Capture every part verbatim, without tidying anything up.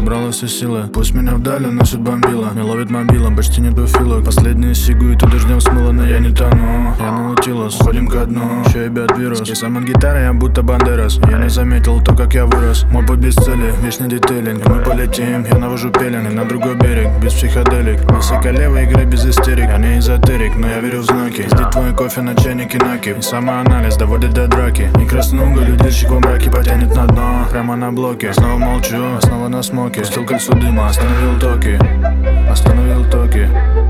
собрала все силы. Пусть меня вдали носит бомбила. Не ловит мобила, почти нету филок. Последние сигу и ты дождем смыло, но я не тону. Я наутилус, ходим ко дну. Еще и бьет вирус. И сам от гитары я будто бандерас. Я не заметил то, как я вырос. Мой путь без цели, вечный детейлинг. Мы полетим, я навожу пеленг на другой берег, без психоделик. Высоколевой игры без истерик. Я не эзотерик, но я верю в знаки. Здесь твой кофе на чайнике накипь. И самоанализ доводит до драки. Не краснуга, людильщик во мраке потянет на дно. Прямо на блоке, снова молчу, снова на смоке. Пустил кольцо дыма, остановил токи. Остановил токи.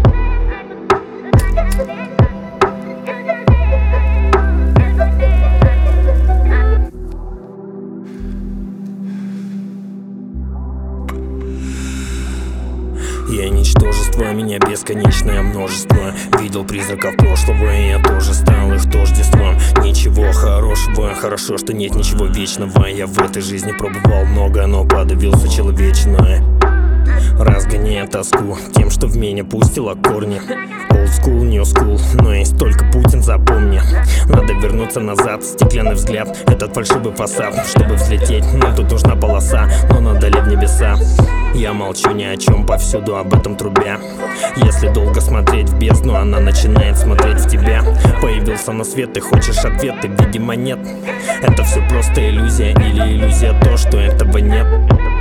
Я ничтожество, меня бесконечное множество. Видел призраков прошлого, и я тоже стал их тождеством. Ничего хорошего, хорошо, что нет ничего вечного. Я в этой жизни пробовал много, но подавился человечное, разгоняя тоску тем, что в меня пустила корни. Old school, new school, но есть только Путин, запомни. Надо вернуться назад, стеклянный взгляд, этот фальшивый фасад. Чтобы взлететь, нам тут нужна полоса, но надо ли в небеса? Я молчу ни о чем, повсюду об этом трубя. Если долго смотреть в бездну, она начинает смотреть в тебя. Появился на свет, ты хочешь ответы, видимо нет. Это все просто иллюзия или иллюзия то, что этого нет.